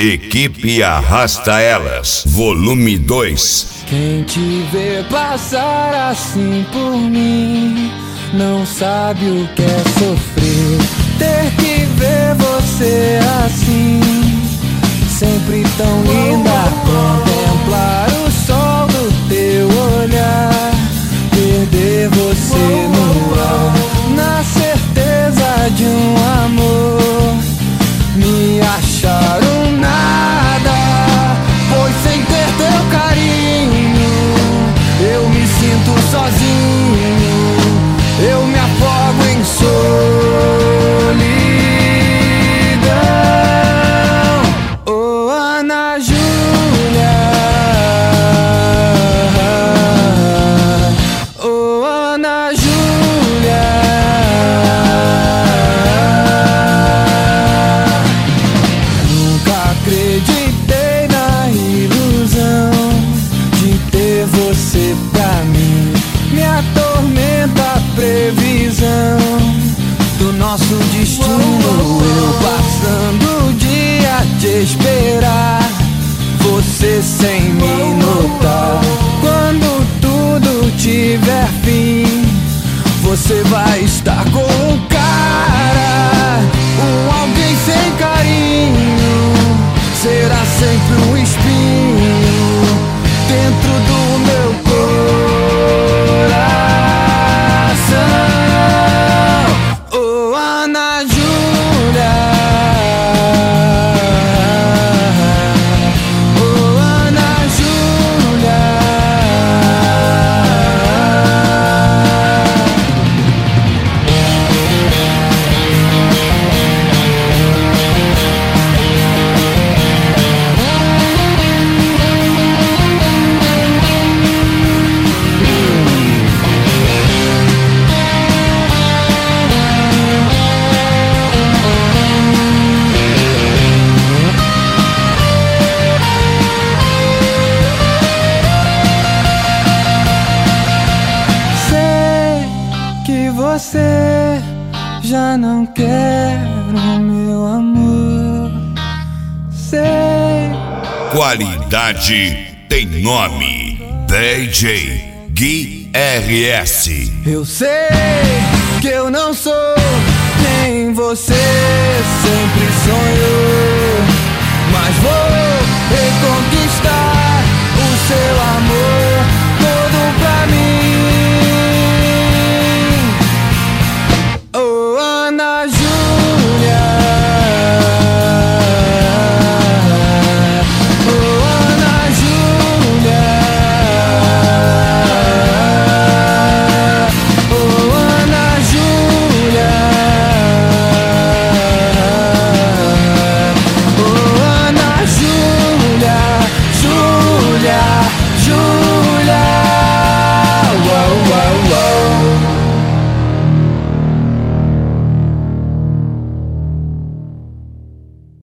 Equipe Arrasta Elas, volume 2. Quem te vê passar assim por mim não sabe o que é sofrer. Ter que ver você assim, sempre tão linda. Contemplar o sol do teu olhar, perder você no ar, na certeza de um amor. Me acharam nada, pois sem ter teu carinho eu me sinto sozinho, eu me afogo em solidão. Oh, Ana Júlia, oh, Ana Júlia, nunca acreditei na ilusão de ter você pra mim. Me atormenta a previsão do nosso destino. Eu passando o dia a te esperar, você sem me notar. Quando tudo tiver fim, você vai estar com um cara, alguém sem carinho. Será sempre um espinho dentro do meu coração. Oh, Ana Júlia, oh, Ana Júlia. Você já não quer o meu amor. Sei. Qualidade tem nome. DJ Gui RS. Eu sei que eu não sou nem você, sempre